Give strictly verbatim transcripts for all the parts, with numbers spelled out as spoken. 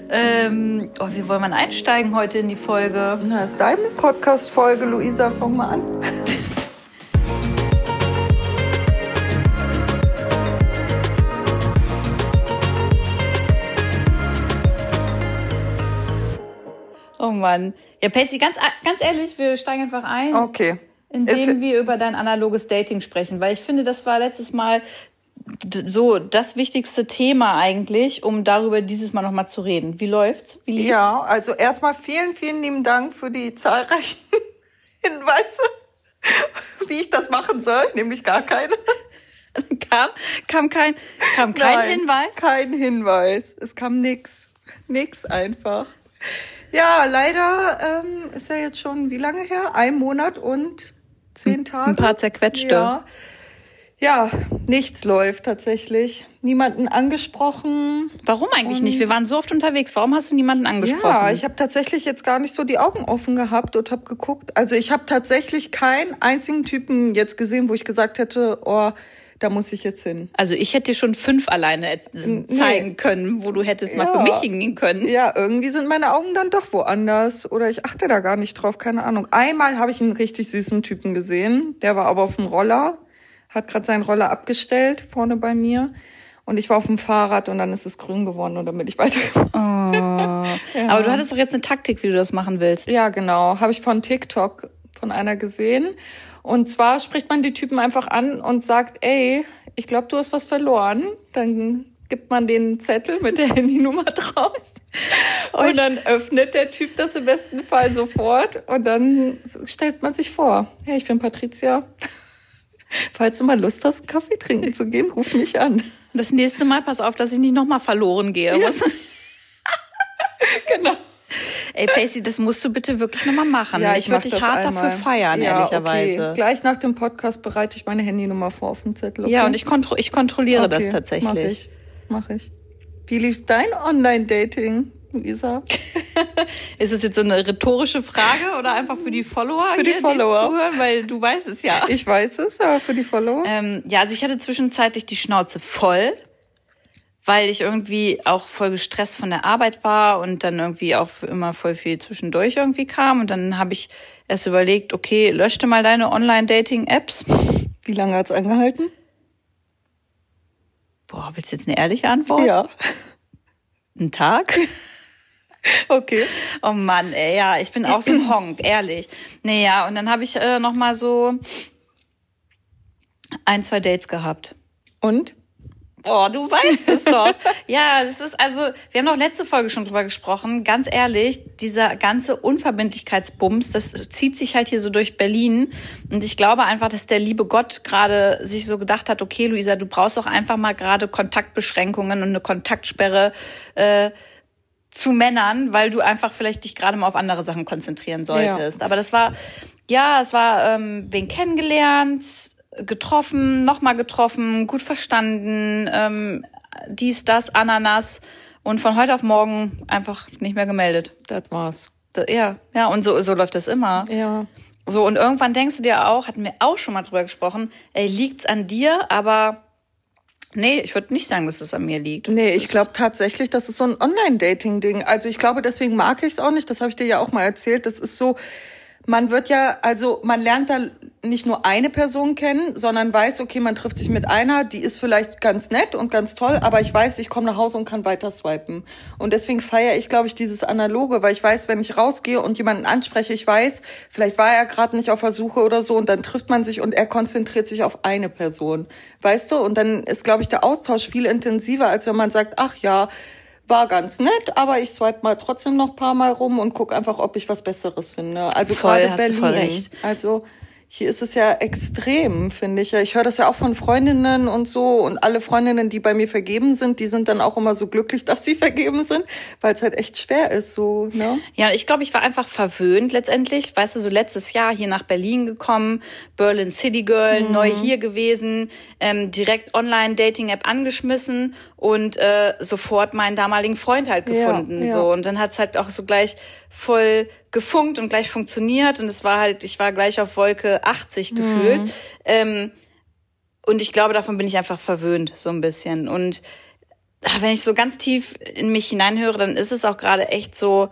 Ähm, oh, wie wollen wir einsteigen heute in die Folge? Na, ist deine Podcast-Folge, Luisa, fang mal an. Oh Mann. Ja, Pacey, ganz, ganz ehrlich, wir steigen einfach ein. Okay. Indem ist wir über dein analoges Dating sprechen. Weil ich finde, das war letztes Mal so das wichtigste Thema eigentlich, um darüber dieses Mal nochmal zu reden. Wie läuft's? Wie lief's? Ja, also erstmal vielen, vielen lieben Dank für die zahlreichen Hinweise, wie ich das machen soll, nämlich gar keine. Kam, kam kein, kam kein Nein, Hinweis? Kein Hinweis. Es kam nix. Nix einfach. Ja, leider ähm, ist ja jetzt schon wie lange her? Ein Monat und zehn Tage. Ein paar zerquetschte. Ja. Ja, nichts läuft tatsächlich. Niemanden angesprochen. Warum eigentlich und nicht? Wir waren so oft unterwegs. Warum hast du niemanden angesprochen? Ja, ich habe tatsächlich jetzt gar nicht so die Augen offen gehabt und habe geguckt. Also ich habe tatsächlich keinen einzigen Typen jetzt gesehen, wo ich gesagt hätte, oh, da muss ich jetzt hin. Also ich hätte dir schon fünf alleine zeigen nee. können, wo du hättest mal ja. für mich hingehen können. Ja, irgendwie sind meine Augen dann doch woanders. Oder ich achte da gar nicht drauf, keine Ahnung. Einmal habe ich einen richtig süßen Typen gesehen. Der war aber auf dem Roller. Hat gerade seinen Roller abgestellt, vorne bei mir. Und ich war auf dem Fahrrad und dann ist es grün geworden und dann bin ich weitergefahren. Oh. Ja. Aber du hattest doch jetzt eine Taktik, wie du das machen willst. Ja, genau. Habe ich von TikTok von einer gesehen. Und zwar spricht man die Typen einfach an und sagt, ey, ich glaube, du hast was verloren. Dann gibt man den Zettel mit der Handynummer drauf. Und dann öffnet der Typ das im besten Fall sofort. Und dann stellt man sich vor, hey, ich bin Patricia. Falls du mal Lust hast, einen Kaffee trinken zu gehen, ruf mich an. Das nächste Mal pass auf, dass ich nicht nochmal verloren gehe. Ja. Genau. Ey, Pacey, das musst du bitte wirklich nochmal machen. Ja, ich ich würde dich hart einmal. dafür feiern, ja, ehrlicherweise. Okay. Gleich nach dem Podcast bereite ich meine Handynummer vor auf dem Zettel. Okay? Ja, und ich, kontro- ich kontrolliere okay. das tatsächlich. Mach ich. Mach ich. Wie lief dein Online-Dating, Luisa? Ist es jetzt so eine rhetorische Frage oder einfach für die Follower, für die hier, Follower. die zuhören? Weil du weißt es ja. Ich weiß es, aber für die Follower? Ähm, ja, also ich hatte zwischenzeitlich die Schnauze voll, weil ich irgendwie auch voll gestresst von der Arbeit war und dann irgendwie auch immer voll viel zwischendurch irgendwie kam. Und dann habe ich erst überlegt, okay, löschte mal deine Online-Dating-Apps. Wie lange hat's angehalten? Boah, willst du jetzt eine ehrliche Antwort? Ja. Ein Tag? Okay. Oh Mann, ey, ja, ich bin auch so ein Honk, ehrlich. Naja, und dann habe ich äh, noch mal so ein, zwei Dates gehabt. Und? Oh, du weißt es doch. Ja, das ist also, wir haben doch letzte Folge schon drüber gesprochen. Ganz ehrlich, dieser ganze Unverbindlichkeitsbums, das zieht sich halt hier so durch Berlin. Und ich glaube einfach, dass der liebe Gott gerade sich so gedacht hat, okay, Luisa, du brauchst doch einfach mal gerade Kontaktbeschränkungen und eine Kontaktsperre äh, zu Männern, weil du einfach vielleicht dich gerade mal auf andere Sachen konzentrieren solltest. Ja. Aber das war, ja, es war ähm, wen kennengelernt, getroffen, nochmal getroffen, gut verstanden, ähm, dies, das, Ananas und von heute auf morgen einfach nicht mehr gemeldet. Das war's. Das, ja, ja, und so, so läuft das immer. Ja. So, und irgendwann denkst du dir auch, hatten wir auch schon mal drüber gesprochen, ey, liegt's an dir, aber nee, ich würde nicht sagen, dass es an mir liegt. Nee, ich glaube tatsächlich, das ist so ein Online-Dating-Ding. Also ich glaube, deswegen mag ich es auch nicht, das habe ich dir ja auch mal erzählt, das ist so, man wird ja, also man lernt da nicht nur eine Person kennen, sondern weiß, okay, man trifft sich mit einer, die ist vielleicht ganz nett und ganz toll, aber ich weiß, ich komme nach Hause und kann weiter swipen. Und deswegen feiere ich, glaube ich, dieses Analoge, weil ich weiß, wenn ich rausgehe und jemanden anspreche, ich weiß, vielleicht war er gerade nicht auf der Suche oder so und dann trifft man sich und er konzentriert sich auf eine Person. Weißt du? Und dann ist, glaube ich, der Austausch viel intensiver, als wenn man sagt, ach ja, war ganz nett, aber ich swipe mal trotzdem noch ein paar Mal rum und guck einfach, ob ich was Besseres finde. Also gerade Berlin. Voll recht. Also hier ist es ja extrem, finde ich. Ich höre das ja auch von Freundinnen und so. Und alle Freundinnen, die bei mir vergeben sind, die sind dann auch immer so glücklich, dass sie vergeben sind, weil es halt echt schwer ist. So, ne? Ja, ich glaube, ich war einfach verwöhnt letztendlich. Weißt du, so letztes Jahr hier nach Berlin gekommen, Berlin City Girl, mhm. neu hier gewesen, ähm, direkt Online-Dating-App angeschmissen und äh, sofort meinen damaligen Freund halt gefunden. Ja, ja. So. Und dann hat's halt auch so gleich voll gefunkt und gleich funktioniert und es war halt, ich war gleich auf Wolke achtzig gefühlt. Mhm. Ähm, und ich glaube, davon bin ich einfach verwöhnt, so ein bisschen. Und wenn ich so ganz tief in mich hineinhöre, dann ist es auch gerade echt so,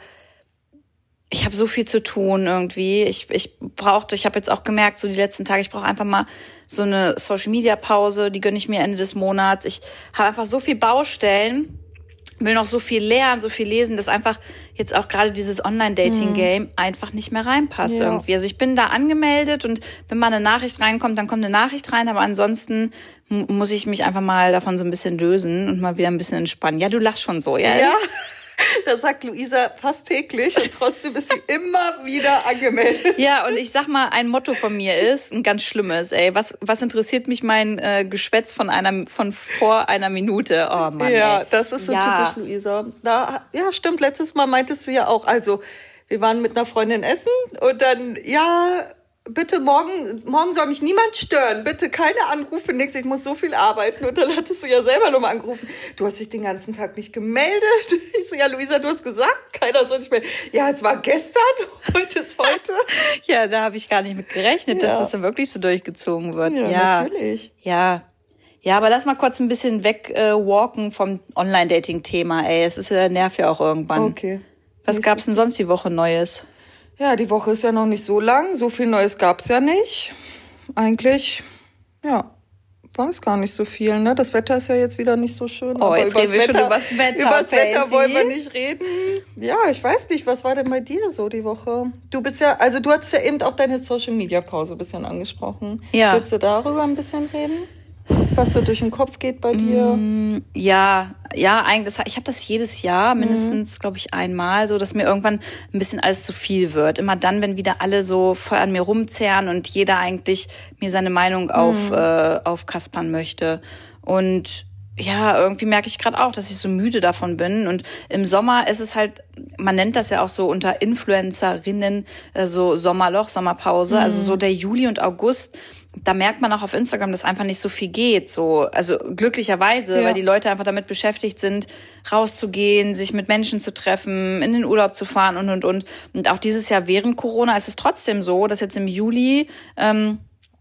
ich habe so viel zu tun irgendwie. Ich ich brauchte, ich habe jetzt auch gemerkt, so die letzten Tage, ich brauche einfach mal so eine Social-Media-Pause, die gönne ich mir Ende des Monats. Ich habe einfach so viel Baustellen, will noch so viel lernen, so viel lesen, dass einfach jetzt auch gerade dieses Online-Dating-Game mhm. einfach nicht mehr reinpasst ja. irgendwie. Also ich bin da angemeldet und wenn mal eine Nachricht reinkommt, dann kommt eine Nachricht rein, aber ansonsten m- muss ich mich einfach mal davon so ein bisschen lösen und mal wieder ein bisschen entspannen. Ja, du lachst schon so, ja? Ja. Das sagt Luisa fast täglich und trotzdem ist sie immer wieder angemeldet. Ja, und ich sag mal, ein Motto von mir ist, ein ganz schlimmes, ey, was was interessiert mich mein äh, Geschwätz von einer von vor einer Minute? Oh Mann, ja, ey. Das ist so ja. typisch Luisa. Da, ja, stimmt, letztes Mal meintest du ja auch, also wir waren mit einer Freundin essen und dann, ja, bitte morgen, morgen soll mich niemand stören. Bitte keine Anrufe, nix. Ich muss so viel arbeiten. Und dann hattest du ja selber nochmal angerufen. Du hast dich den ganzen Tag nicht gemeldet. Ich so, ja, Luisa, du hast gesagt, keiner soll sich melden. Ja, es war gestern, heute ist heute. Ja, da habe ich gar nicht mit gerechnet, ja. dass das dann wirklich so durchgezogen wird. Ja, ja. natürlich. Ja. Ja, aber lass mal kurz ein bisschen wegwalken äh, vom Online-Dating-Thema, ey. Es ist ja nervt ja auch irgendwann. Okay. Was gab's denn sonst die Woche Neues? Ja, die Woche ist ja noch nicht so lang. So viel Neues gab's ja nicht. Eigentlich, ja, war es gar nicht so viel, ne? Das Wetter ist ja jetzt wieder nicht so schön. Oh, jetzt reden wir schon übers Wetter. Übers Wetter wollen wir nicht reden. Ja, ich weiß nicht, was war denn bei dir so die Woche? Du bist ja, also du hattest ja eben auch deine Social-Media-Pause ein bisschen angesprochen. Ja. Willst du darüber ein bisschen reden? Was so durch den Kopf geht bei dir? Mm, ja, ja, eigentlich. Ich habe das jedes Jahr mindestens, mhm. glaube ich, einmal, so dass mir irgendwann ein bisschen alles zu viel wird. Immer dann, wenn wieder alle so voll an mir rumzerren und jeder eigentlich mir seine Meinung auf mhm. äh, aufkaspern möchte. Und ja, irgendwie merke ich gerade auch, dass ich so müde davon bin. Und im Sommer ist es halt, man nennt das ja auch so unter Influencerinnen äh, so Sommerloch, Sommerpause. Mhm. Also so der Juli und August. Da merkt man auch auf Instagram, dass einfach nicht so viel geht. So, also glücklicherweise, ja. weil die Leute einfach damit beschäftigt sind, rauszugehen, sich mit Menschen zu treffen, in den Urlaub zu fahren und und und. Und auch dieses Jahr während Corona ist es trotzdem so, dass jetzt im Juli ähm,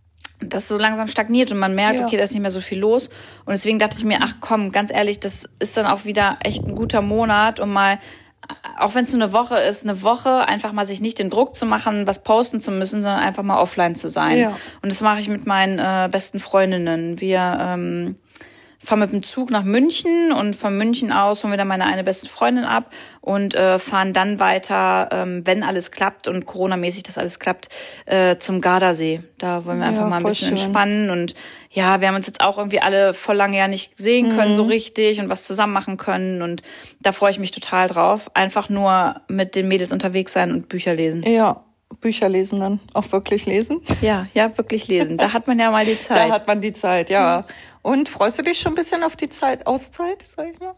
das so langsam stagniert und man merkt, ja. okay, da ist nicht mehr so viel los. Und deswegen dachte ich mir, ach komm, ganz ehrlich, das ist dann auch wieder echt ein guter Monat, um mal, auch wenn es nur eine Woche ist, eine Woche einfach mal sich nicht den Druck zu machen, was posten zu müssen, sondern einfach mal offline zu sein. Ja. Und das mache ich mit meinen äh, besten Freundinnen. Wir ähm, fahren mit dem Zug nach München und von München aus holen wir dann meine eine beste Freundin ab und äh, fahren dann weiter, ähm, wenn alles klappt und Corona-mäßig das alles klappt, äh, zum Gardasee. Da wollen wir einfach ja, mal ein bisschen schön. entspannen und ja, wir haben uns jetzt auch irgendwie alle voll lange ja nicht sehen können, mhm. so richtig und was zusammen machen können und da freue ich mich total drauf. Einfach nur mit den Mädels unterwegs sein und Bücher lesen. Ja, Bücher lesen dann, auch wirklich lesen. Ja, ja, wirklich lesen. Da hat man ja mal die Zeit. Da hat man die Zeit, ja. Mhm. Und freust du dich schon ein bisschen auf die Zeit, Auszeit, sag ich mal?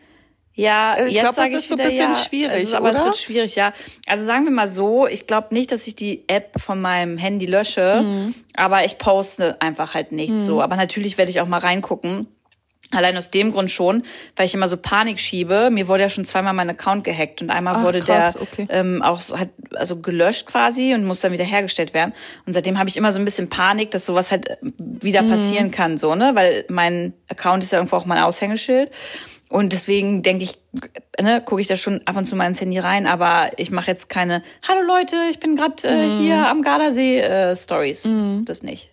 Ja, also ich glaube, das ist so ein bisschen ja, schwierig, ist, aber oder? es wird schwierig, ja. Also sagen wir mal so, ich glaube nicht, dass ich die App von meinem Handy lösche, mhm. aber ich poste einfach halt nicht mhm. so. Aber natürlich werde ich auch mal reingucken. Allein aus dem Grund schon, weil ich immer so Panik schiebe. Mir wurde ja schon zweimal mein Account gehackt und einmal Ach, wurde krass, der okay. ähm, auch so, halt, also gelöscht quasi und muss dann wieder hergestellt werden. Und seitdem habe ich immer so ein bisschen Panik, dass sowas halt wieder mhm. passieren kann, so, ne? Weil mein Account ist ja irgendwo auch mein Aushängeschild. Und deswegen denke ich, ne, gucke ich da schon ab und zu mal ins Handy rein, aber ich mache jetzt keine Hallo Leute, ich bin gerade äh, mhm. hier am Gardasee äh, Stories. Mhm. Das nicht.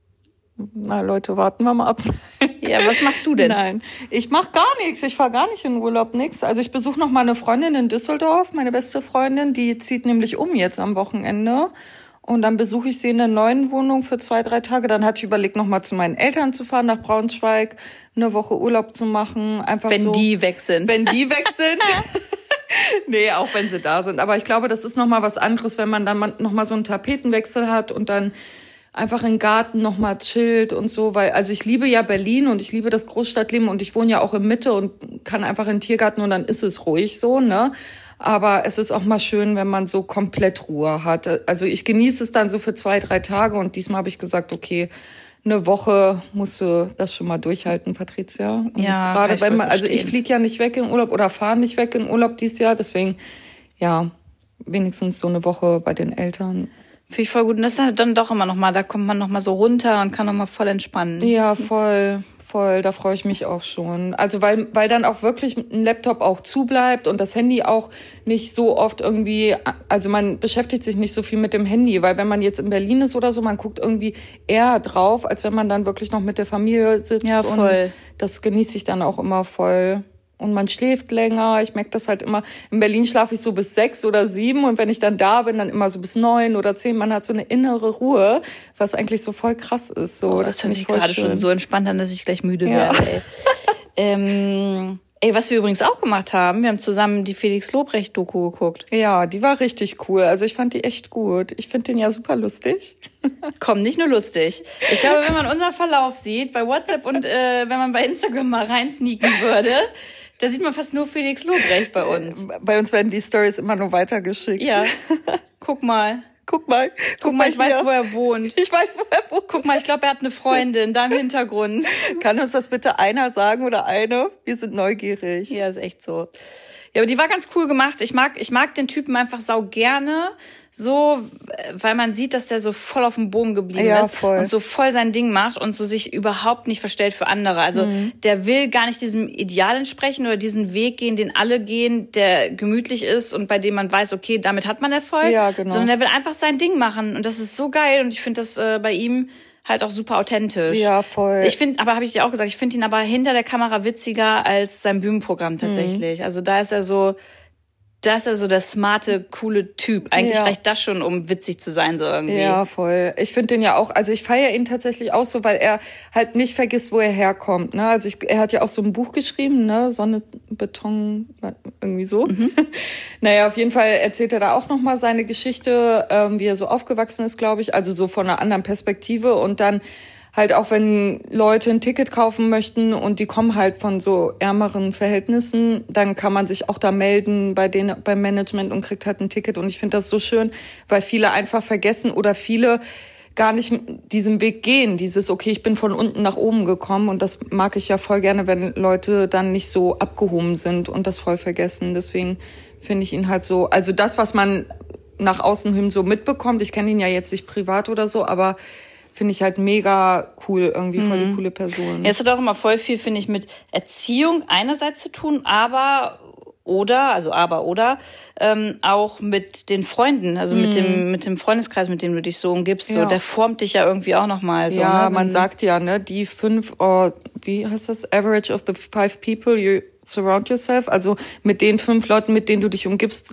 Na Leute, warten wir mal ab. Ja, was machst du denn? Nein, ich mache gar nichts. Ich fahre gar nicht in Urlaub, nix. Also ich besuche noch mal eine Freundin in Düsseldorf, meine beste Freundin, die zieht nämlich um jetzt am Wochenende. Und dann besuche ich sie in der neuen Wohnung für zwei, drei Tage. Dann hatte ich überlegt, noch mal zu meinen Eltern zu fahren nach Braunschweig, eine Woche Urlaub zu machen. Einfach wenn so, die weg sind. Wenn die weg sind. Nee, auch wenn sie da sind. Aber ich glaube, das ist noch mal was anderes, wenn man dann noch mal so einen Tapetenwechsel hat und dann einfach im Garten noch mal chillt und so, weil also ich liebe ja Berlin und ich liebe das Großstadtleben und ich wohne ja auch in Mitte und kann einfach in den Tiergarten und dann ist es ruhig so, ne? Aber es ist auch mal schön, wenn man so komplett Ruhe hat. Also ich genieße es dann so für zwei, drei Tage und diesmal habe ich gesagt, okay, eine Woche musst du das schon mal durchhalten, Patricia. Und ja, gerade wenn man, also ich fliege ja nicht weg in Urlaub oder fahre nicht weg in Urlaub dieses Jahr, deswegen ja wenigstens so eine Woche bei den Eltern. Finde ich voll gut. Und das ist halt dann doch immer noch mal, da kommt man noch mal so runter und kann noch mal voll entspannen. Ja, voll, voll, da freue ich mich auch schon. Also weil weil dann auch wirklich ein Laptop auch zubleibt und das Handy auch nicht so oft irgendwie, also man beschäftigt sich nicht so viel mit dem Handy, weil wenn man jetzt in Berlin ist oder so, man guckt irgendwie eher drauf, als wenn man dann wirklich noch mit der Familie sitzt. Ja, voll. Und das genieße ich dann auch immer voll. Und man schläft länger. Ich merke das halt immer. In Berlin schlafe ich so bis sechs oder sieben. Und wenn ich dann da bin, dann immer so bis neun oder zehn. Man hat so eine innere Ruhe, was eigentlich so voll krass ist. So, oh, das das hört sich voll gerade schön. schon so entspannt an, dass ich gleich müde Ja. werde. Ey. ähm, ey, was wir übrigens auch gemacht haben, wir haben zusammen die Felix Lobrecht-Doku geguckt. Ja, die war richtig cool. Also ich fand die echt gut. Ich finde den ja super lustig. Komm, nicht nur lustig. Ich glaube, wenn man unseren Verlauf sieht, bei WhatsApp und äh, wenn man bei Instagram mal reinsneaken würde, da sieht man fast nur Felix Lobrecht bei uns. Bei uns werden die Stories immer nur weitergeschickt. Ja, guck mal. Guck mal. Guck, Guck mal, ich hier. weiß, wo er wohnt. Ich weiß, wo er wohnt. Guck mal, ich glaube, er hat eine Freundin da im Hintergrund. Kann uns das bitte einer sagen oder eine? Wir sind neugierig. Ja, ist echt so. Ja, aber die war ganz cool gemacht. Ich mag, ich mag den Typen einfach sau gerne. So, weil man sieht, dass der so voll auf dem Boden geblieben Ja, ist voll. und so voll sein Ding macht und so sich überhaupt nicht verstellt für andere. Also Mhm. der will gar nicht diesem Ideal entsprechen oder diesen Weg gehen, den alle gehen, der gemütlich ist und bei dem man weiß, okay, damit hat man Erfolg. Ja, genau. Sondern der will einfach sein Ding machen und das ist so geil und ich finde das äh, bei ihm halt auch super authentisch. Ja, voll. Ich finde, aber habe ich dir auch gesagt, ich finde ihn aber hinter der Kamera witziger als sein Bühnenprogramm tatsächlich. Mhm. Also da ist er so, da ist er so der smarte, coole Typ. Eigentlich Ja. reicht das schon, um witzig zu sein, so irgendwie. Ja, voll. Ich finde den ja auch, also ich feiere ihn tatsächlich auch so, weil er halt nicht vergisst, wo er herkommt. Ne? Also ich, er hat ja auch so ein Buch geschrieben, ne, Sonne, Beton, irgendwie so. Mhm. Naja, auf jeden Fall erzählt er da auch nochmal seine Geschichte, ähm, wie er so aufgewachsen ist, glaube ich. Also so von einer anderen Perspektive und dann halt auch, wenn Leute ein Ticket kaufen möchten und die kommen halt von so ärmeren Verhältnissen, dann kann man sich auch da melden bei denen, beim Management und kriegt halt ein Ticket. Und ich finde das so schön, weil viele einfach vergessen oder viele gar nicht diesen Weg gehen. Dieses, okay, ich bin von unten nach oben gekommen und das mag ich ja voll gerne, wenn Leute dann nicht so abgehoben sind und das voll vergessen. Deswegen finde ich ihn halt so, also das, was man nach außen hin so mitbekommt, ich kenne ihn ja jetzt nicht privat oder so, aber finde ich halt mega cool, irgendwie voll die coole Person. Ja, es hat auch immer voll viel, finde ich, mit Erziehung einerseits zu tun, aber oder, also aber oder, ähm, auch mit den Freunden, also mm. mit dem mit dem Freundeskreis, mit dem du dich so umgibst. So, ja. Der formt dich ja irgendwie auch nochmal. So, ja, ne? man sagt ja, ne, die fünf, oh, wie heißt das, average of the five people you surround yourself, also mit den fünf Leuten, mit denen du dich umgibst,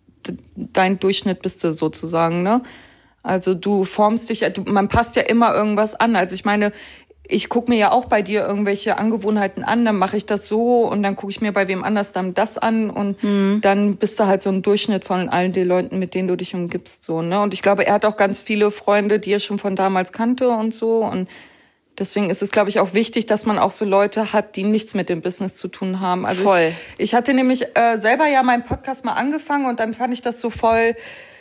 dein Durchschnitt bist du sozusagen, ne? Also du formst dich, du, man passt ja immer irgendwas an. Also ich meine, ich gucke mir ja auch bei dir irgendwelche Angewohnheiten an, dann mache ich das so und dann gucke ich mir bei wem anders dann das an und mhm. dann bist du halt so ein Durchschnitt von allen den Leuten, mit denen du dich umgibst, so, ne? Und ich glaube, er hat auch ganz viele Freunde, die er schon von damals kannte und so und deswegen ist es, glaube ich, auch wichtig, dass man auch so Leute hat, die nichts mit dem Business zu tun haben. Also voll. Ich, ich hatte nämlich äh, selber ja meinen Podcast mal angefangen und dann fand ich das so voll,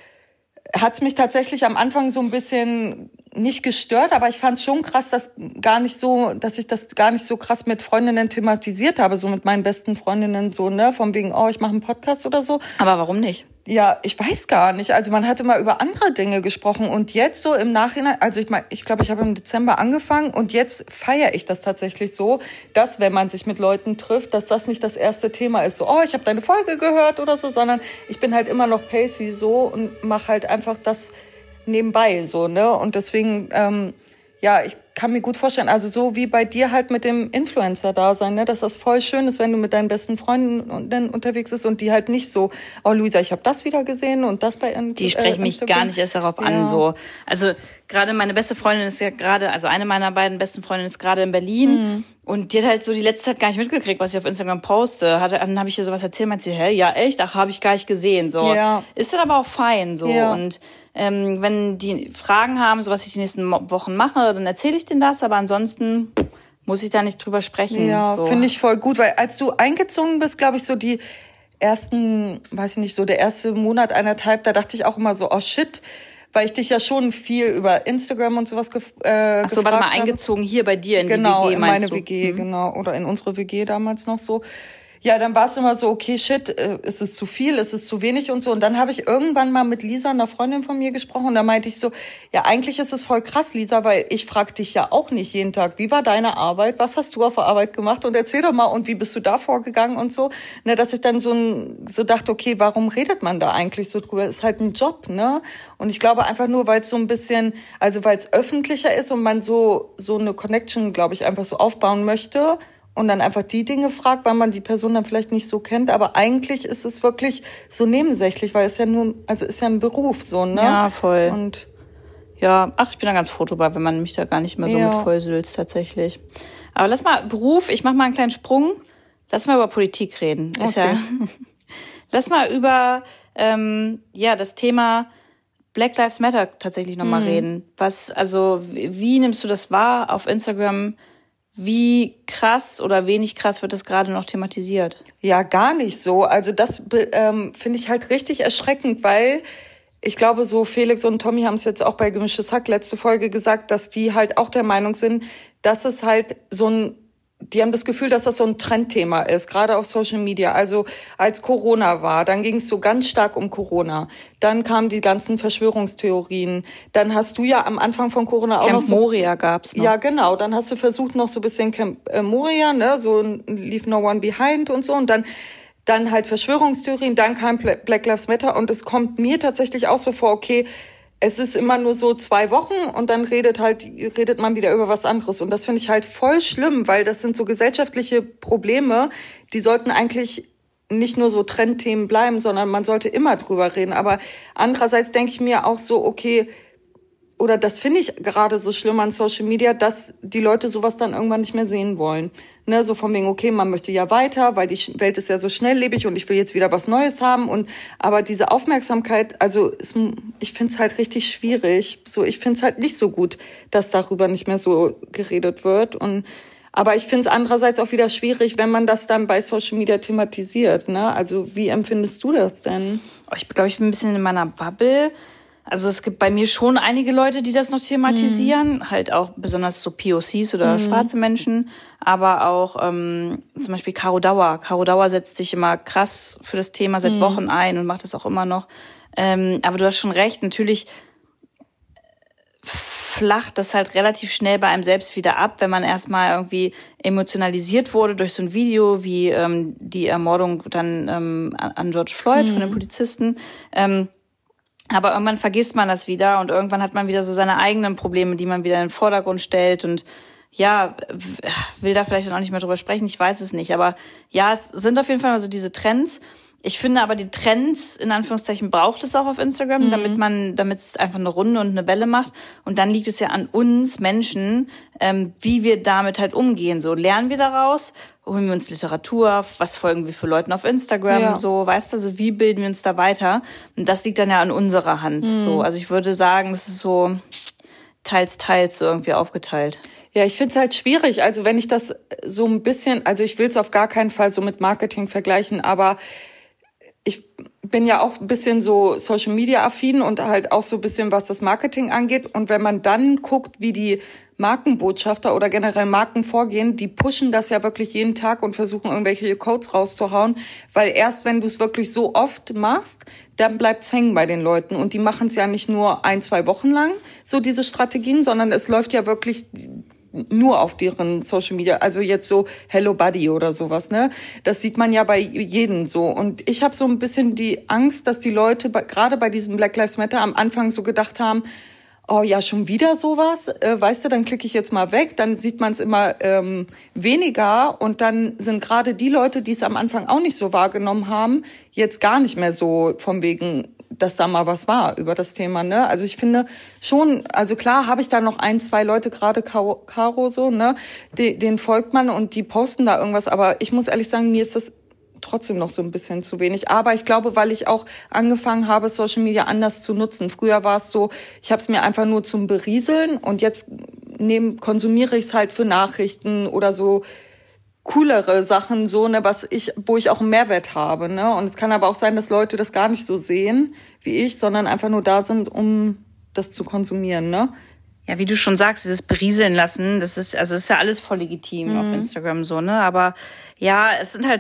hat's mich tatsächlich am Anfang so ein bisschen nicht gestört, aber ich fand's schon krass, dass gar nicht so, dass ich das gar nicht so krass mit Freundinnen thematisiert habe, so mit meinen besten Freundinnen so, ne, von wegen, oh, ich mache einen Podcast oder so. Aber warum nicht? Ja, ich weiß gar nicht. Also man hatte mal über andere Dinge gesprochen und jetzt so im Nachhinein, also ich meine, ich glaube, ich habe im Dezember angefangen und jetzt feiere ich das tatsächlich so, dass wenn man sich mit Leuten trifft, dass das nicht das erste Thema ist, so, oh, ich habe deine Folge gehört oder so, sondern ich bin halt immer noch pacey so und mache halt einfach das nebenbei so, ne? Und deswegen, ähm, ja, ich kann mir gut vorstellen, also so wie bei dir halt mit dem Influencer-Dasein, ne, dass das voll schön ist, wenn du mit deinen besten Freunden unterwegs bist und die halt nicht so, oh Luisa, ich habe das wieder gesehen und das bei Instagram. Die sprechen mich gar nicht erst darauf an, ja. so. Also gerade meine beste Freundin ist ja gerade, also eine meiner beiden besten Freundinnen ist gerade in Berlin mhm. und die hat halt so die letzte Zeit gar nicht mitgekriegt, was ich auf Instagram poste. Hatte, dann habe ich ihr sowas erzählt, meinte sie, hä, ja echt, ach, habe ich gar nicht gesehen, so. Ja. Ist dann aber auch fein, so. Ja. Und ähm, wenn die Fragen haben, so was ich die nächsten Wochen mache, dann erzähle ich denen das, aber ansonsten muss ich da nicht drüber sprechen. Ja, so. Finde ich voll gut, weil als du eingezogen bist, glaube ich, so die ersten, weiß ich nicht, so der erste Monat, eineinhalb, da dachte ich auch immer so, oh shit, weil ich dich ja schon viel über Instagram und sowas gef- äh, Ach so, warte mal, eingezogen hier bei dir in genau, die W G, in meinst meine du? W G, mhm. genau, oder in unsere W G damals noch so. ja, dann war es immer so, okay, shit, äh, ist es zu viel, ist es zu wenig und so. Und dann habe ich irgendwann mal mit Lisa, einer Freundin von mir, gesprochen und da meinte ich so, ja, eigentlich ist es voll krass, Lisa, weil ich frage dich ja auch nicht jeden Tag, wie war deine Arbeit, was hast du auf der Arbeit gemacht und erzähl doch mal, und wie bist du da vorgegangen und so. Ne, dass ich dann so, ein, so dachte, okay, warum redet man da eigentlich so drüber? Ist halt ein Job, ne? Und ich glaube einfach nur, weil es so ein bisschen, also weil es öffentlicher ist und man so, so eine Connection, glaube ich, einfach so aufbauen möchte, und dann einfach die Dinge fragt, weil man die Person dann vielleicht nicht so kennt. Aber eigentlich ist es wirklich so nebensächlich, weil es ja nur, also ist ja ein Beruf so, ne? Ja, voll. Und ja, ach, ich bin da ganz froh drüber, wenn man mich da gar nicht mehr so Ja. mit vollsülzt tatsächlich. Aber lass mal Beruf, ich mach mal einen kleinen Sprung. Lass mal über Politik reden. Ist Okay. ja. Lass mal über ähm, ja das Thema Black Lives Matter tatsächlich nochmal Mhm. reden. Was, also wie, wie nimmst du das wahr auf Instagram? Wie krass oder wenig krass wird das gerade noch thematisiert? ja, gar nicht so. Also das be- ähm, finde ich halt richtig erschreckend, weil ich glaube, so Felix und Tommy haben es jetzt auch bei Gemischtes Hack letzte Folge gesagt, dass die halt auch der Meinung sind, dass es halt so ein, die haben das Gefühl, dass das so ein Trendthema ist, gerade auf Social Media. Also als Corona war, dann ging es so ganz stark um Corona. Dann kamen die ganzen Verschwörungstheorien. Dann hast du ja am Anfang von Corona auch noch Camp so... Moria gab's noch. Ja, genau. Dann hast du versucht, noch so ein bisschen Camp äh, Moria, ne, so Leave No One Behind und so. Und dann, dann halt Verschwörungstheorien, dann kam Bla- Black Lives Matter. Und es kommt mir tatsächlich auch so vor, okay, es ist immer nur so zwei Wochen und dann redet halt, redet man wieder über was anderes. Und das finde ich halt voll schlimm, weil das sind so gesellschaftliche Probleme, die sollten eigentlich nicht nur so Trendthemen bleiben, sondern man sollte immer drüber reden. Aber andererseits denke ich mir auch so, okay, oder das finde ich gerade so schlimm an Social Media, dass die Leute sowas dann irgendwann nicht mehr sehen wollen. Ne, so von wegen, okay, man möchte ja weiter, weil die Welt ist ja so schnelllebig und ich will jetzt wieder was Neues haben. Und aber diese Aufmerksamkeit, also ist, ich finde es halt richtig schwierig. So, ich finde es halt nicht so gut, dass darüber nicht mehr so geredet wird. Und aber ich finde es andererseits auch wieder schwierig, wenn man das dann bei Social Media thematisiert. Ne? Also wie empfindest du das denn? Oh, ich glaube, ich bin ein bisschen in meiner Bubble. Also es gibt bei mir schon einige Leute, die das noch thematisieren, mhm. halt auch besonders so P O Cs oder mhm. schwarze Menschen, aber auch ähm, zum Beispiel Caro Dauer. Caro Dauer setzt sich immer krass für das Thema seit mhm. Wochen ein und macht das auch immer noch. Ähm, aber du hast schon recht, natürlich flacht das halt relativ schnell bei einem selbst wieder ab, wenn man erstmal irgendwie emotionalisiert wurde durch so ein Video wie ähm, die Ermordung dann ähm, an George Floyd mhm. von den Polizisten. Ähm, Aber irgendwann vergisst man das wieder und irgendwann hat man wieder so seine eigenen Probleme, die man wieder in den Vordergrund stellt und ja, will da vielleicht auch nicht mehr drüber sprechen, ich weiß es nicht. Aber ja, es sind auf jeden Fall so diese Trends. Ich finde aber, die Trends, in Anführungszeichen, braucht es auch auf Instagram, mhm. damit man, damit es einfach eine Runde und eine Welle macht. Und dann liegt es ja an uns Menschen, ähm, wie wir damit halt umgehen. So, lernen wir daraus? Holen wir uns Literatur? Was folgen wir für Leuten auf Instagram? Ja. So, weißt du, so, wie bilden wir uns da weiter? Und das liegt dann ja an unserer Hand. Mhm. So, also ich würde sagen, es ist so teils, teils so irgendwie aufgeteilt. Ja, ich finde es halt schwierig. Also wenn ich das so ein bisschen, also ich will es auf gar keinen Fall so mit Marketing vergleichen, aber ich bin ja auch ein bisschen so Social Media affin und halt auch so ein bisschen, was das Marketing angeht. Und wenn man dann guckt, wie die Markenbotschafter oder generell Marken vorgehen, die pushen das ja wirklich jeden Tag und versuchen irgendwelche Codes rauszuhauen, weil erst wenn du es wirklich so oft machst, dann bleibt's hängen bei den Leuten. Und die machen es ja nicht nur ein, zwei Wochen lang, so diese Strategien, sondern es läuft ja wirklich nur auf deren Social Media, also jetzt so Hello Buddy oder sowas, ne? Das sieht man ja bei jedem so. Und ich habe so ein bisschen die Angst, dass die Leute bei, gerade bei diesem Black Lives Matter am Anfang so gedacht haben, oh ja, schon wieder sowas, äh, weißt du, dann klicke ich jetzt mal weg, dann sieht man es immer ähm, weniger und dann sind gerade die Leute, die es am Anfang auch nicht so wahrgenommen haben, jetzt gar nicht mehr so vom wegen, dass da mal was war über das Thema, ne? Also ich finde schon, also klar habe ich da noch ein, zwei Leute, gerade Caro, Caro so, ne? Den, den folgt man und die posten da irgendwas, aber ich muss ehrlich sagen, mir ist das trotzdem noch so ein bisschen zu wenig. Aber ich glaube, weil ich auch angefangen habe, Social Media anders zu nutzen. Früher war es so, ich habe es mir einfach nur zum Berieseln und jetzt nehm, konsumiere ich es halt für Nachrichten oder so coolere Sachen, so, ne, was ich, wo ich auch einen Mehrwert habe, ne? Und es kann aber auch sein, dass Leute das gar nicht so sehen wie ich, sondern einfach nur da sind, um das zu konsumieren, ne? Ja, wie du schon sagst, dieses Berieseln lassen, das ist, also ist ja alles voll legitim mhm. auf Instagram so, ne? Aber ja, es sind halt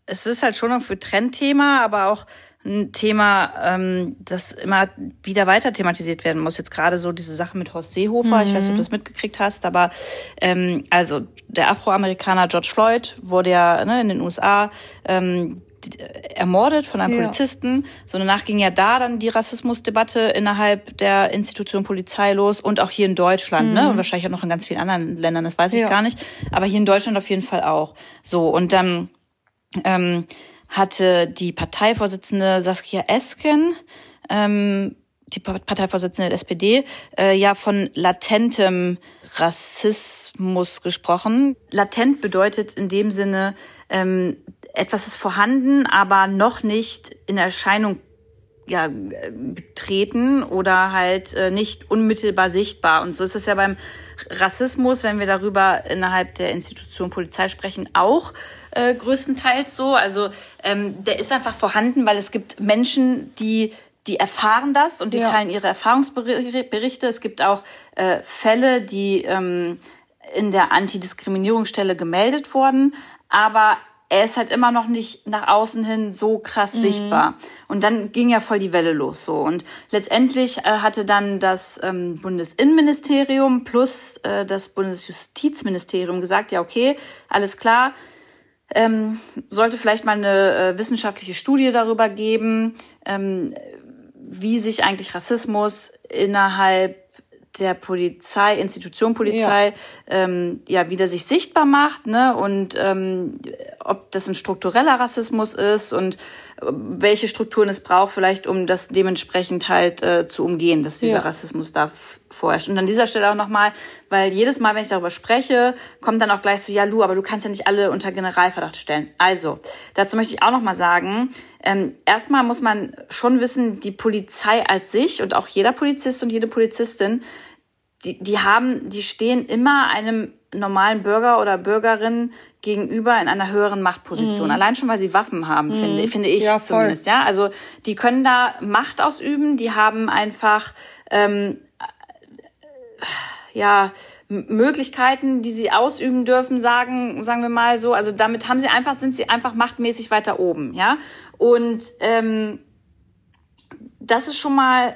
es ist halt schon noch für Trendthema, aber auch ein Thema, ähm, das immer wieder weiter thematisiert werden muss. Jetzt gerade so diese Sache mit Horst Seehofer, mhm. ich weiß nicht, ob du das mitgekriegt hast, aber ähm, also der Afroamerikaner George Floyd wurde ja ne, in den U S A ähm, ermordet von einem ja. Polizisten. So danach ging ja da dann die Rassismusdebatte innerhalb der Institution Polizei los und auch hier in Deutschland, mhm. ne? Und wahrscheinlich auch noch in ganz vielen anderen Ländern, das weiß ich ja. gar nicht. Aber hier in Deutschland auf jeden Fall auch. So, und dann ähm, hatte die Parteivorsitzende Saskia Esken, ähm, die Parteivorsitzende der S P D, äh, ja von latentem Rassismus gesprochen. Latent bedeutet in dem Sinne, ähm, etwas ist vorhanden, aber noch nicht in Erscheinung ja, getreten oder halt äh, nicht unmittelbar sichtbar. Und so ist es ja beim Rassismus, wenn wir darüber innerhalb der Institution Polizei sprechen, auch äh, größtenteils so. Also ähm, der ist einfach vorhanden, weil es gibt Menschen, die die erfahren das und die ja. teilen ihre Erfahrungsberichte. Es gibt auch äh, Fälle, die ähm, in der Antidiskriminierungsstelle gemeldet wurden, aber er ist halt immer noch nicht nach außen hin so krass mhm. sichtbar. Und dann ging ja voll die Welle los so. Und letztendlich äh, hatte dann das ähm, Bundesinnenministerium plus äh, das Bundesjustizministerium gesagt, ja okay, alles klar, ähm, sollte vielleicht mal eine äh, wissenschaftliche Studie darüber geben, ähm, wie sich eigentlich Rassismus innerhalb der Polizei, Institution Polizei, ja, ähm, ja wieder sich sichtbar macht, ne? Und ähm, ob das ein struktureller Rassismus ist und welche Strukturen es braucht, vielleicht um das dementsprechend halt äh, zu umgehen, dass dieser ja. Rassismus da vorherrscht. Und an dieser Stelle auch nochmal, weil jedes Mal, wenn ich darüber spreche, kommt dann auch gleich so, ja Lu, aber du kannst ja nicht alle unter Generalverdacht stellen. Also, dazu möchte ich auch nochmal sagen, ähm, erstmal muss man schon wissen, die Polizei als sich und auch jeder Polizist und jede Polizistin, die, die haben, die stehen immer einem normalen Bürger oder Bürgerin gegenüber in einer höheren Machtposition. Mhm. Allein schon, weil sie Waffen haben, mhm. finde, finde ich ja, zumindest. Ja, also die können da Macht ausüben, die haben einfach ähm, ja Möglichkeiten, die sie ausüben dürfen, sagen, sagen wir mal so. Also damit haben sie einfach, sind sie einfach machtmäßig weiter oben, ja. Und ähm, das ist schon mal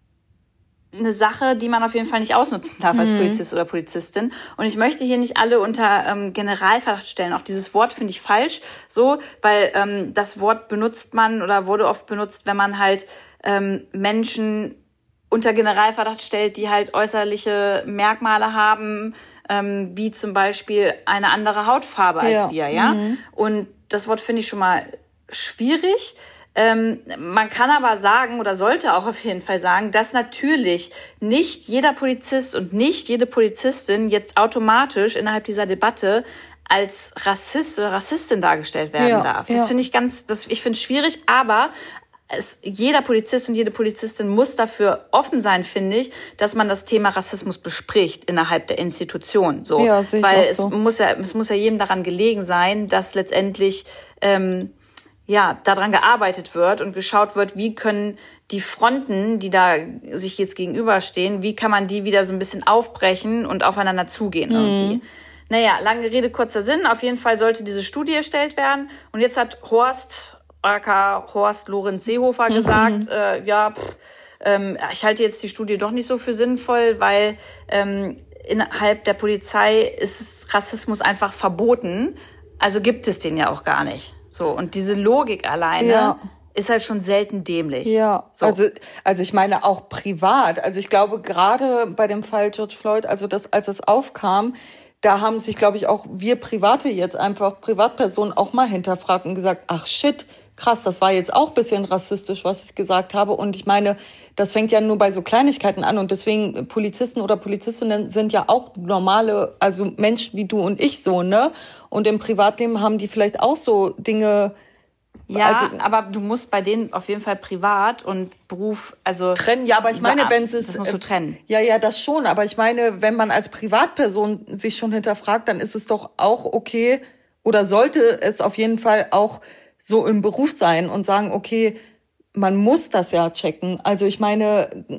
eine Sache, die man auf jeden Fall nicht ausnutzen darf als mhm. Polizist oder Polizistin. Und ich möchte hier nicht alle unter ähm, Generalverdacht stellen. Auch dieses Wort finde ich falsch, so, weil ähm, das Wort benutzt man oder wurde oft benutzt, wenn man halt ähm, Menschen unter Generalverdacht stellt, die halt äußerliche Merkmale haben, ähm, wie zum Beispiel eine andere Hautfarbe als ja. wir, ja. Mhm. Und das Wort finde ich schon mal schwierig. Ähm, man kann aber sagen oder sollte auch auf jeden Fall sagen, dass natürlich nicht jeder Polizist und nicht jede Polizistin jetzt automatisch innerhalb dieser Debatte als Rassist oder Rassistin dargestellt werden ja, darf. Das ja. finde ich ganz, das, ich finde es schwierig, aber es, jeder Polizist und jede Polizistin muss dafür offen sein, finde ich, dass man das Thema Rassismus bespricht innerhalb der Institution. So, ja, sehe ich weil auch so. es muss ja, es muss ja jedem daran gelegen sein, dass letztendlich ähm, ja, daran gearbeitet wird und geschaut wird, wie können die Fronten, die da sich jetzt gegenüberstehen, wie kann man die wieder so ein bisschen aufbrechen und aufeinander zugehen irgendwie. Mhm. Naja, lange Rede, kurzer Sinn. Auf jeden Fall sollte diese Studie erstellt werden. Und jetzt hat Horst, aka Horst Lorenz Seehofer gesagt, mhm. äh, ja, pff, ähm, ich halte jetzt die Studie doch nicht so für sinnvoll, weil ähm, innerhalb der Polizei ist Rassismus einfach verboten. Also gibt es den ja auch gar nicht. So, und diese Logik alleine ja. ist halt schon selten dämlich. Ja, so. also also ich meine auch privat. Also ich glaube, gerade bei dem Fall George Floyd, also das, als es aufkam, da haben sich, glaube ich, auch wir Private jetzt einfach, Privatpersonen auch mal hinterfragt und gesagt, ach shit, krass, das war jetzt auch ein bisschen rassistisch, was ich gesagt habe. Und ich meine, das fängt ja nur bei so Kleinigkeiten an. Und deswegen, Polizisten oder Polizistinnen sind ja auch normale, also Menschen wie du und ich so, ne? Und im Privatleben haben die vielleicht auch so Dinge. Ja, also, aber du musst bei denen auf jeden Fall privat und Beruf, also trennen. Ja, aber ich meine, wenn es das musst du trennen. Ja, ja, das schon. Aber ich meine, wenn man als Privatperson sich schon hinterfragt, dann ist es doch auch okay oder sollte es auf jeden Fall auch so im Beruf sein und sagen, okay, man muss das ja checken. Also ich meine,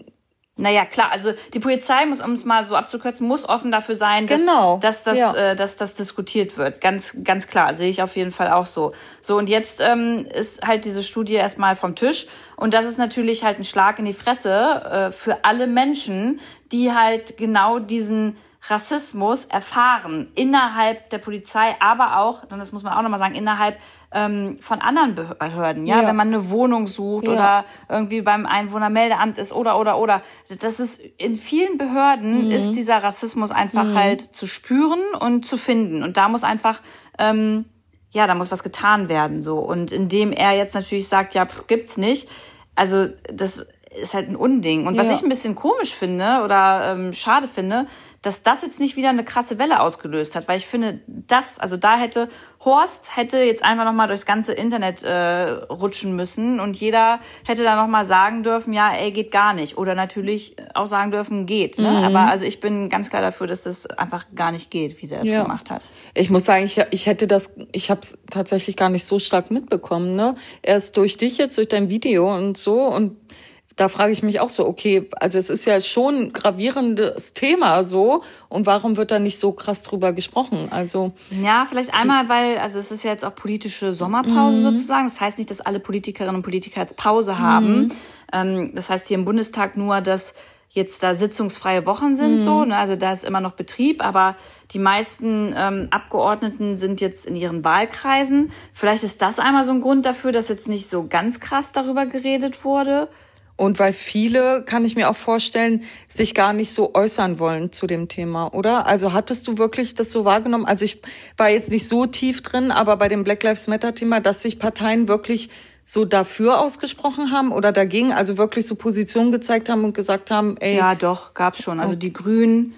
Naja, klar, also die Polizei muss, um es mal so abzukürzen, muss offen dafür sein, dass, genau. dass, das, ja. äh, dass das diskutiert wird. Ganz, ganz klar, sehe ich auf jeden Fall auch so. So, und jetzt ähm, ist halt diese Studie erstmal vom Tisch. Und das ist natürlich halt ein Schlag in die Fresse äh, für alle Menschen, die halt genau diesen Rassismus erfahren innerhalb der Polizei, aber auch, und das muss man auch nochmal sagen, innerhalb ähm, von anderen Behörden, ja? ja, wenn man eine Wohnung sucht ja. oder irgendwie beim Einwohnermeldeamt ist oder, oder, oder. Das ist, in vielen Behörden mhm. ist dieser Rassismus einfach mhm. halt zu spüren und zu finden. Und da muss einfach, ähm, ja, da muss was getan werden, so. Und indem er jetzt natürlich sagt, ja, pff, gibt's nicht, also, das ist halt ein Unding. Und was ja. ich ein bisschen komisch finde oder ähm, schade finde, dass das jetzt nicht wieder eine krasse Welle ausgelöst hat, weil ich finde, das, also da hätte Horst hätte jetzt einfach nochmal durchs ganze Internet äh, rutschen müssen und jeder hätte da nochmal sagen dürfen, ja, ey, geht gar nicht. Oder natürlich auch sagen dürfen, geht. Ne? Mhm. Aber also ich bin ganz klar dafür, dass das einfach gar nicht geht, wie der es ja. gemacht hat. Ich muss sagen, ich, ich hätte das, ich habe es tatsächlich gar nicht so stark mitbekommen. Ne? Erst durch dich jetzt, durch dein Video und so und da frage ich mich auch so, okay, also es ist ja schon ein gravierendes Thema so und warum wird da nicht so krass drüber gesprochen? Also ja, vielleicht einmal, weil, also es ist ja jetzt auch politische Sommerpause mhm. sozusagen. Das heißt nicht, dass alle Politikerinnen und Politiker jetzt Pause haben. Mhm. Ähm, das heißt hier im Bundestag nur, dass jetzt da sitzungsfreie Wochen sind, mhm. so, ne? Also da ist immer noch Betrieb, aber die meisten ähm, Abgeordneten sind jetzt in ihren Wahlkreisen. Vielleicht ist das einmal so ein Grund dafür, dass jetzt nicht so ganz krass darüber geredet wurde. Und weil viele, kann ich mir auch vorstellen, sich gar nicht so äußern wollen zu dem Thema, oder? Also hattest du wirklich das so wahrgenommen? Also ich war jetzt nicht so tief drin, aber bei dem Black Lives Matter-Thema, dass sich Parteien wirklich so dafür ausgesprochen haben oder dagegen, also wirklich so Positionen gezeigt haben und gesagt haben, ey. Ja, doch, gab's schon. Also die Grünen,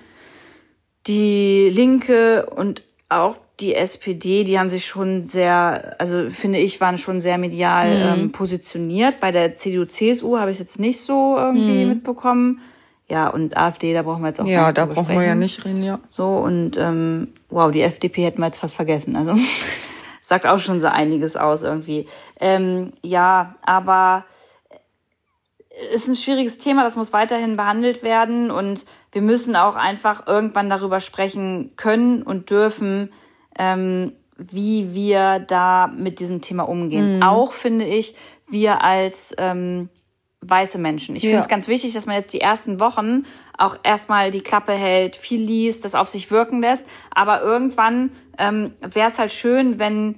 die Linke und auch die S P D, die haben sich schon sehr, also finde ich, waren schon sehr medial mhm. ähm, positioniert. Bei der C D U, C S U habe ich es jetzt nicht so irgendwie mhm. mitbekommen. Ja, und AfD, da brauchen wir jetzt auch ja, da brauchen sprechen. wir ja nicht reden, ja. So, und ähm, wow, die F D P hätten wir jetzt fast vergessen. Also sagt auch schon so einiges aus irgendwie. Ähm, ja, aber es ist ein schwieriges Thema, das muss weiterhin behandelt werden und wir müssen auch einfach irgendwann darüber sprechen können und dürfen, ähm, wie wir da mit diesem Thema umgehen. Mhm. Auch, finde ich, wir als ähm, weiße Menschen. Ich ja. finde es ganz wichtig, dass man jetzt die ersten Wochen auch erstmal die Klappe hält, viel liest, das auf sich wirken lässt. Aber irgendwann ähm, wäre es halt schön, wenn,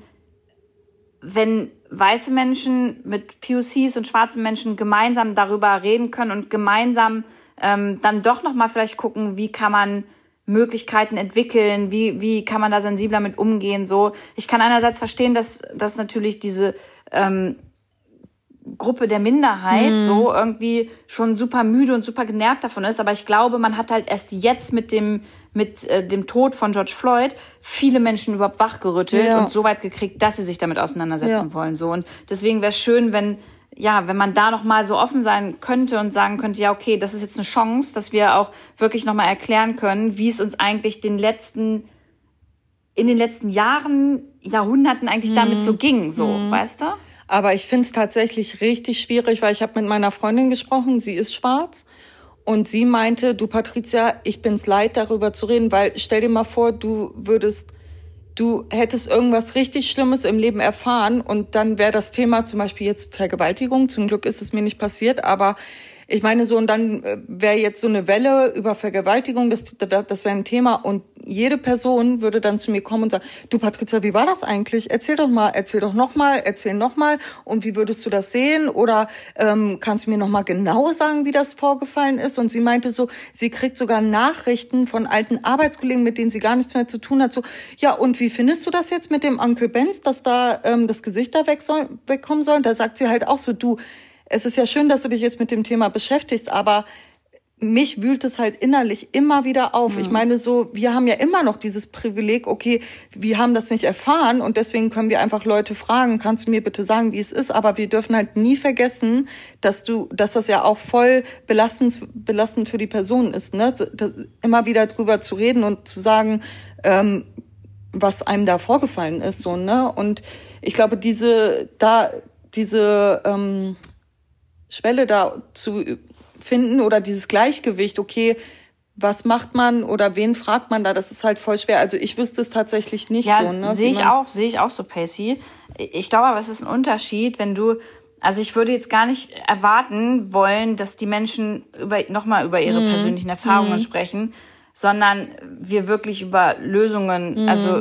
wenn weiße Menschen mit P O Cs und schwarzen Menschen gemeinsam darüber reden können und gemeinsam ähm, dann doch nochmal vielleicht gucken, wie kann man Möglichkeiten entwickeln, wie wie kann man da sensibler mit umgehen. So, ich kann einerseits verstehen, dass dass natürlich diese ähm, Gruppe der Minderheit mhm. so irgendwie schon super müde und super genervt davon ist, aber ich glaube, man hat halt erst jetzt mit dem mit äh, dem Tod von George Floyd viele Menschen überhaupt wachgerüttelt ja. und so weit gekriegt, dass sie sich damit auseinandersetzen ja. wollen. So, und deswegen wäre es schön, wenn ja, wenn man da noch mal so offen sein könnte und sagen könnte, ja, okay, das ist jetzt eine Chance, dass wir auch wirklich noch mal erklären können, wie es uns eigentlich den letzten, in den letzten Jahren, Jahrhunderten eigentlich mhm. damit so ging, so, mhm. weißt du? Aber ich finde es tatsächlich richtig schwierig, weil ich habe mit meiner Freundin gesprochen, sie ist schwarz und sie meinte, du Patricia, ich bin's leid, darüber zu reden, weil stell dir mal vor, du würdest du hättest irgendwas richtig Schlimmes im Leben erfahren und dann wäre das Thema zum Beispiel jetzt Vergewaltigung. Zum Glück ist es mir nicht passiert, aber ich meine so, und dann wäre jetzt so eine Welle über Vergewaltigung, das, das wäre ein Thema und jede Person würde dann zu mir kommen und sagen, du Patricia, wie war das eigentlich? Erzähl doch mal, erzähl doch noch mal, erzähl noch mal und wie würdest du das sehen? Oder ähm, kannst du mir noch mal genau sagen, wie das vorgefallen ist? Und sie meinte so, sie kriegt sogar Nachrichten von alten Arbeitskollegen, mit denen sie gar nichts mehr zu tun hat, so, ja und wie findest du das jetzt mit dem Onkel Benz, dass da ähm, das Gesicht da weg soll, wegkommen soll? Da sagt sie halt auch so, du, es ist ja schön, dass du dich jetzt mit dem Thema beschäftigst, aber mich wühlt es halt innerlich immer wieder auf. Mhm. Ich meine so, wir haben ja immer noch dieses Privileg, okay, wir haben das nicht erfahren und deswegen können wir einfach Leute fragen, kannst du mir bitte sagen, wie es ist? Aber wir dürfen halt nie vergessen, dass du, dass das ja auch voll belastend, belastend für die Person ist, ne? Das, immer wieder drüber zu reden und zu sagen, ähm, was einem da vorgefallen ist, so, ne? Und ich glaube, diese, da, diese, ähm, Schwelle da zu finden oder dieses Gleichgewicht, okay, was macht man oder wen fragt man da? Das ist halt voll schwer. Also ich wüsste es tatsächlich nicht ja, so. Ne? Sehe ich auch, sehe ich auch so, Pacey. Ich glaube aber, es ist ein Unterschied, wenn du, also ich würde jetzt gar nicht erwarten wollen, dass die Menschen über, nochmal über ihre mhm. persönlichen Erfahrungen mhm. sprechen, sondern wir wirklich über Lösungen, mhm. also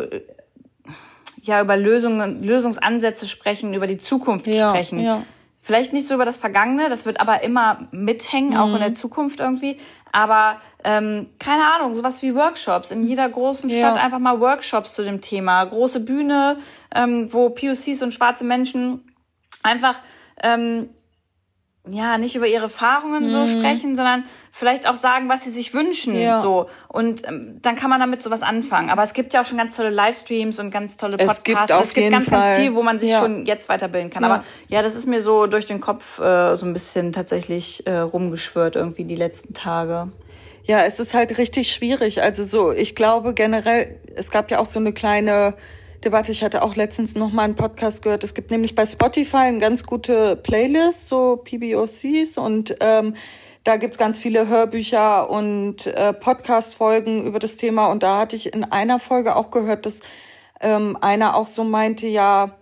ja, über Lösungen, Lösungsansätze sprechen, über die Zukunft ja, sprechen. Ja. Vielleicht nicht so über das Vergangene, das wird aber immer mithängen, mhm. auch in der Zukunft irgendwie. Aber ähm, keine Ahnung, sowas wie Workshops. In jeder großen Stadt ja. einfach mal Workshops zu dem Thema. Große Bühne, ähm, wo P O Cs und schwarze Menschen einfach ähm, ja nicht über ihre Erfahrungen mhm. so sprechen, sondern vielleicht auch sagen, was sie sich wünschen. Ja. So. Und ähm, dann kann man damit sowas anfangen. Aber es gibt ja auch schon ganz tolle Livestreams und ganz tolle Podcasts. Es gibt, auf es gibt ganz, Fall. ganz viel, wo man sich ja. schon jetzt weiterbilden kann. Ja. Aber ja, das ist mir so durch den Kopf äh, so ein bisschen tatsächlich äh, rumgeschwirrt irgendwie die letzten Tage. Ja, es ist halt richtig schwierig. Also so, ich glaube generell, es gab ja auch so eine kleine Debatte. Ich hatte auch letztens noch mal einen Podcast gehört. Es gibt nämlich bei Spotify eine ganz gute Playlist, so P B O Cs, und ähm, da gibt's ganz viele Hörbücher und äh, Podcast-Folgen über das Thema. Und da hatte ich in einer Folge auch gehört, dass ähm, einer auch so meinte, ja,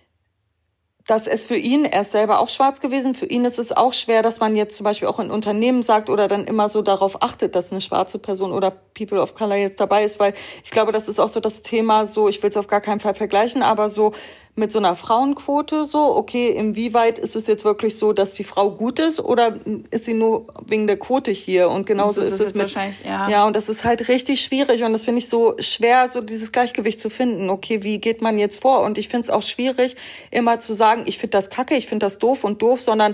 dass es für ihn, er ist selber auch schwarz gewesen, für ihn ist es auch schwer, dass man jetzt zum Beispiel auch in Unternehmen sagt oder dann immer so darauf achtet, dass eine schwarze Person oder People of Color jetzt dabei ist, weil ich glaube, das ist auch so das Thema so, ich will es auf gar keinen Fall vergleichen, aber so mit so einer Frauenquote so, okay, inwieweit ist es jetzt wirklich so, dass die Frau gut ist oder ist sie nur wegen der Quote hier? Und genauso ist, ist es mit, wahrscheinlich, ja. Ja, und das ist halt richtig schwierig und das finde ich so schwer, so dieses Gleichgewicht zu finden. Okay, wie geht man jetzt vor? Und ich finde es auch schwierig, immer zu sagen, ich finde das kacke, ich finde das doof und doof, sondern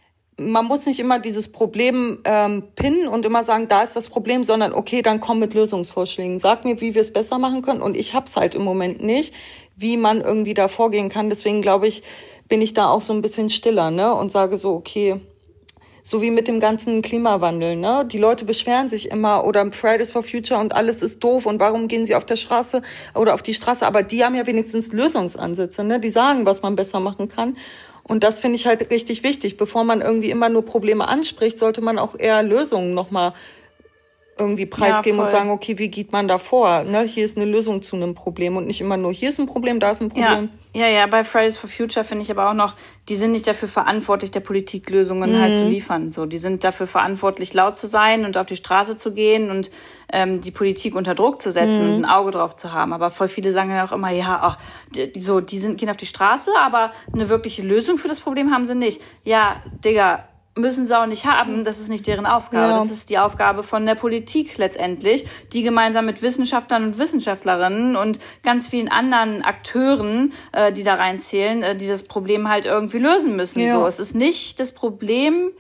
man muss nicht immer dieses Problem ähm, pinnen und immer sagen, da ist das Problem, sondern okay, dann komm mit Lösungsvorschlägen. Sag mir, wie wir es besser machen können. Und ich hab's halt im Moment nicht, wie man irgendwie da vorgehen kann. Deswegen glaube ich, bin ich da auch so ein bisschen stiller, ne? Und sage so, okay, so wie mit dem ganzen Klimawandel, ne? Die Leute beschweren sich immer oder Fridays for Future und alles ist doof und warum gehen sie auf der Straße oder auf die Straße? Aber die haben ja wenigstens Lösungsansätze, ne? Die sagen, was man besser machen kann. Und das finde ich halt richtig wichtig. Bevor man irgendwie immer nur Probleme anspricht, sollte man auch eher Lösungen nochmal irgendwie preisgeben ja, und sagen, okay, wie geht man da vor? Ne? Hier ist eine Lösung zu einem Problem und nicht immer nur, hier ist ein Problem, da ist ein Problem. Ja, ja, ja, bei Fridays for Future finde ich aber auch noch, die sind nicht dafür verantwortlich, der Politik Lösungen mhm. halt zu liefern. So, die sind dafür verantwortlich, laut zu sein und auf die Straße zu gehen und ähm, die Politik unter Druck zu setzen mhm. und ein Auge drauf zu haben. Aber voll viele sagen ja auch immer, ja, ach, die, so, die sind, gehen auf die Straße, aber eine wirkliche Lösung für das Problem haben sie nicht. Ja, Digga, müssen sie auch nicht haben, das ist nicht deren Aufgabe. Ja. Das ist die Aufgabe von der Politik letztendlich, die gemeinsam mit Wissenschaftlern und Wissenschaftlerinnen und ganz vielen anderen Akteuren, äh, die da reinzählen, äh, die das Problem halt irgendwie lösen müssen. Ja. So, es ist nicht das Problem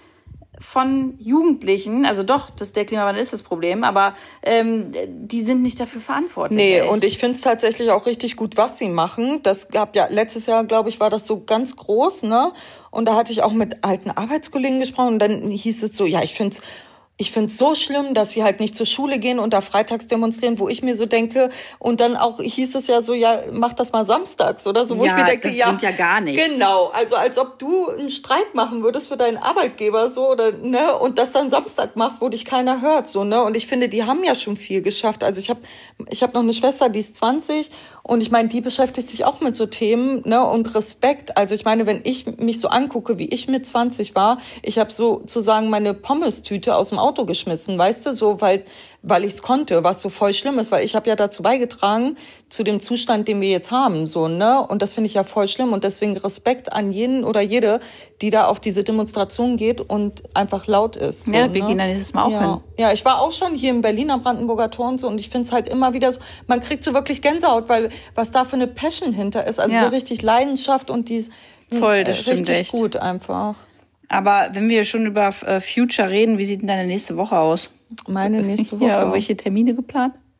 von Jugendlichen, also doch, das, der Klimawandel ist das Problem, aber ähm, die sind nicht dafür verantwortlich. Nee, ey. Und ich finde es tatsächlich auch richtig gut, was sie machen. Das gab ja, letztes Jahr, glaube ich, war das so ganz groß, ne? Und da hatte ich auch mit alten Arbeitskollegen gesprochen und dann hieß es so, ja, ich finde es Ich finde es so schlimm, dass sie halt nicht zur Schule gehen und da freitags demonstrieren, wo ich mir so denke, und dann auch hieß es ja so, ja, mach das mal samstags oder so, wo ja, ich mir denke, das ja, bringt ja gar nichts. Genau, also als ob du einen Streik machen würdest für deinen Arbeitgeber so oder ne und das dann Samstag machst, wo dich keiner hört so, ne? Und ich finde, die haben ja schon viel geschafft. Also ich habe ich habe noch eine Schwester, die ist zwanzig und ich meine, die beschäftigt sich auch mit so Themen, ne? Und Respekt. Also ich meine, wenn ich mich so angucke, wie ich mit zwanzig war, ich habe sozusagen meine Pommestüte aus dem Auto geschmissen, weißt du, so weil weil ich es konnte, was so voll schlimm ist, weil ich habe ja dazu beigetragen zu dem Zustand, den wir jetzt haben, so, ne? Und das finde ich ja voll schlimm und deswegen Respekt an jeden oder jede, die da auf diese Demonstration geht und einfach laut ist. So, ja, wir ne? gehen da nächstes Mal auch ja. hin. Ja, ich war auch schon hier im Berliner Brandenburger Tor und so und ich finde es halt immer wieder so, man kriegt so wirklich Gänsehaut, weil was da für eine Passion hinter ist, also ja. so richtig Leidenschaft und die ist voll, das stimmt richtig echt. gut einfach. Aber wenn wir schon über äh, Future reden, wie sieht denn deine nächste Woche aus? Meine nächste Woche? Ja, irgendwelche Termine geplant?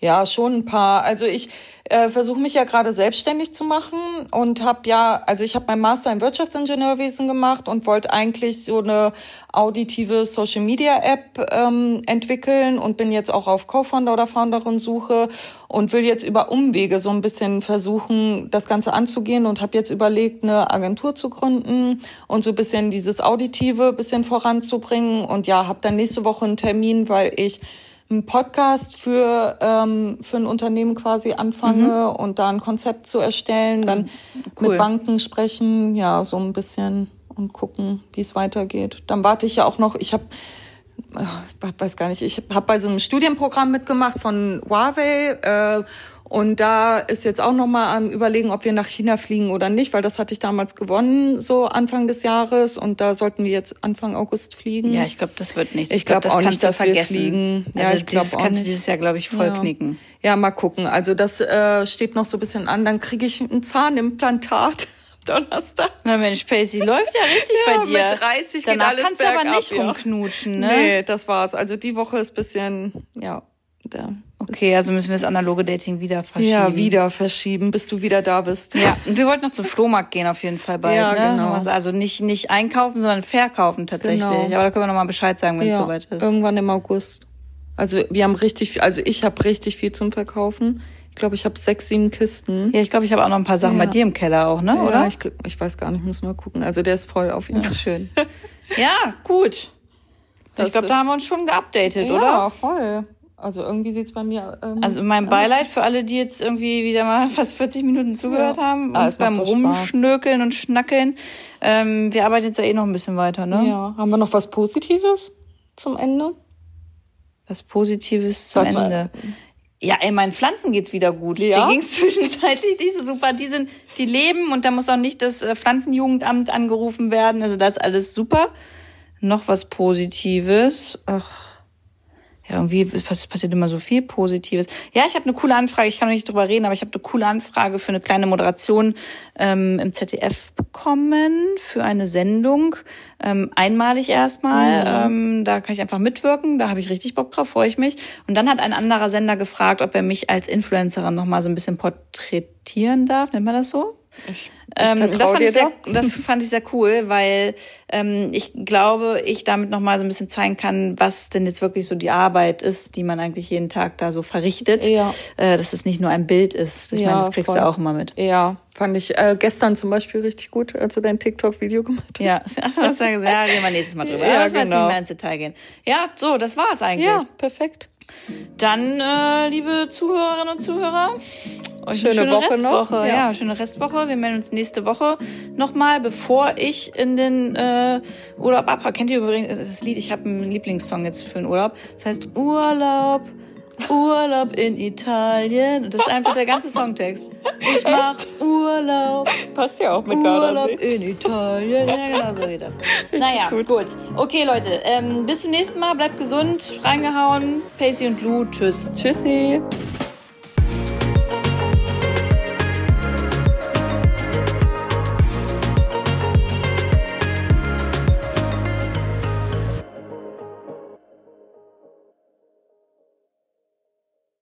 Ja, schon ein paar. Also ich äh, versuche mich ja gerade selbstständig zu machen und habe ja, also ich habe meinen Master in Wirtschaftsingenieurwesen gemacht und wollte eigentlich so eine auditive Social-Media-App ähm, entwickeln und bin jetzt auch auf Co-Founder oder Founderin-Suche und will jetzt über Umwege so ein bisschen versuchen, das Ganze anzugehen und habe jetzt überlegt, eine Agentur zu gründen und so ein bisschen dieses Auditive ein bisschen voranzubringen. Und ja, habe dann nächste Woche einen Termin, weil ich einen Podcast für ähm, für ein Unternehmen quasi anfange mhm. und da ein Konzept zu erstellen, dann also, cool. mit Banken sprechen, ja, so ein bisschen und gucken, wie es weitergeht. Dann warte ich ja auch noch, ich habe, ich weiß gar nicht, ich habe bei so einem Studienprogramm mitgemacht von Huawei äh, und da ist jetzt auch noch mal am Überlegen, ob wir nach China fliegen oder nicht, weil das hatte ich damals gewonnen, so Anfang des Jahres. Und da sollten wir jetzt Anfang August fliegen. Ja, ich glaube, das wird nichts. Ich, ich glaube glaub, auch nicht, dass wir fliegen. Ja, also ich glaube auch kannst du dieses Jahr, glaube ich, voll ja. knicken. Ja, mal gucken. Also das äh, steht noch so ein bisschen an. Dann kriege ich ein Zahnimplantat. Donnerstag. Na Mensch, Pacey, läuft ja richtig ja, bei dir. Mit dreißig Danach geht alles kannst du aber nicht ja. rumknutschen, ne? Nee, das war's. Also die Woche ist bisschen, ja. Da okay, also müssen wir das analoge Dating wieder verschieben. Ja, wieder verschieben, bis du wieder da bist. Ja, und wir wollten noch zum Flohmarkt gehen auf jeden Fall bald. Ja, ne? genau. Also nicht, nicht einkaufen, sondern verkaufen tatsächlich. Genau. Aber da können wir nochmal Bescheid sagen, wenn es ja, soweit ist. Irgendwann im August. Also wir haben richtig viel, also ich habe richtig viel zum Verkaufen. Ich glaube, ich habe sechs, sieben Kisten. Ja, ich glaube, ich habe auch noch ein paar Sachen ja. bei dir im Keller auch, ne? Ja, oder? Ich, ich weiß gar nicht, muss mal gucken. Also der ist voll auf jeden Fall. Ja, schön. Ja, gut. Das ich glaube, da haben wir uns schon geupdatet, ja, oder? Ja, voll. Also irgendwie sieht's bei mir ähm, Also mein Beileid für alle, die jetzt irgendwie wieder mal fast vierzig Minuten zugehört ja. haben, uns beim Rumschnökeln und Schnackeln. Ähm, wir arbeiten jetzt ja eh noch ein bisschen weiter, ne? Ja. Haben wir noch was Positives zum Ende? Was Positives zum was Ende? War? Ja, ey, meinen Pflanzen geht's wieder gut. Ja? Die ging's zwischenzeitlich, die sind super. Die sind, die leben und da muss auch nicht das Pflanzenjugendamt angerufen werden. Also das ist alles super. Noch was Positives. Ach. Ja, irgendwie passiert immer so viel Positives. Ja, ich habe eine coole Anfrage, ich kann noch nicht drüber reden, aber ich habe eine coole Anfrage für eine kleine Moderation ähm, im Z D F bekommen, für eine Sendung. Ähm, einmalig erstmal. Mhm. Ähm, da kann ich einfach mitwirken, da habe ich richtig Bock drauf, freue ich mich. Und dann hat ein anderer Sender gefragt, ob er mich als Influencerin noch mal so ein bisschen porträtieren darf. Nennt man das so? Ich, ich ähm, das, fand ich sehr, das fand ich sehr cool, weil ähm, ich glaube, ich damit noch mal so ein bisschen zeigen kann, was denn jetzt wirklich so die Arbeit ist, die man eigentlich jeden Tag da so verrichtet. Ja. Äh, dass es nicht nur ein Bild ist. Ich ja, meine, das kriegst voll. Du auch immer mit. Ja, fand ich äh, gestern zum Beispiel richtig gut, als du dein TikTok-Video gemacht hast. Ja, hast du was gesagt? Ja, reden wir nächstes Mal drüber. Ja, lass genau. jetzt nicht mehr ins Detail gehen. Ja, so, das war's eigentlich. Ja, perfekt. Dann, äh, liebe Zuhörerinnen und Zuhörer, euch schöne, eine schöne Woche Restwoche. noch. Ja. ja, schöne Restwoche. Wir melden uns nächste Woche nochmal, bevor ich in den äh, Urlaub abfahre. Kennt ihr übrigens das Lied? Ich habe einen Lieblingssong jetzt für den Urlaub. Das heißt Urlaub, Urlaub in Italien. Und das ist einfach der ganze Songtext. Ich mach Urlaub. Passt ja auch mit Urlaub Gardasee. in Italien. Ja, genau so geht das. Naja, gut. gut. Okay, Leute. Ähm, bis zum nächsten Mal. Bleibt gesund. Reingehauen. Pacey und Lou. Tschüss. Tschüssi.